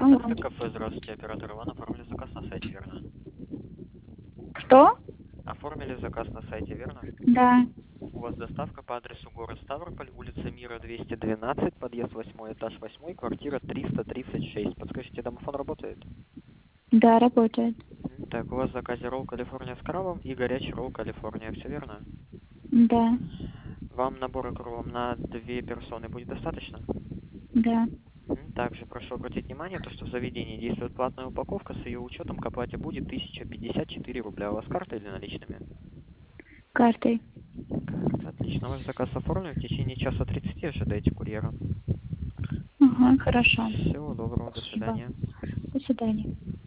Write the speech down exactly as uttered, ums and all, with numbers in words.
Доставка кафе, здравствуйте, оператор Иван, оформили заказ на сайте, верно? Что? Оформили заказ на сайте, верно? Да. У вас доставка по адресу город Ставрополь, улица Мира, двести двенадцать, подъезд восьмой, этаж восьмой, квартира триста тридцать шесть. Подскажите, домофон работает? Да, работает. Мгм. Так, у вас в заказе ролл Калифорния с крабом и горячий ролл Калифорния, все верно? Да. Вам набор икру на две персоны будет достаточно? Да. Мгм. Также прошу обратить внимание, то, что в заведении действует платная упаковка, с ее учетом к оплате будет тысяча пятьдесят четыре рубля. У вас карта или наличными? Картой. Карта, отлично. Ваш заказ оформлен, в течение часа тридцати ожидайте курьера. Ага, хорошо. Всего доброго, до Спасибо. свидания. До свидания.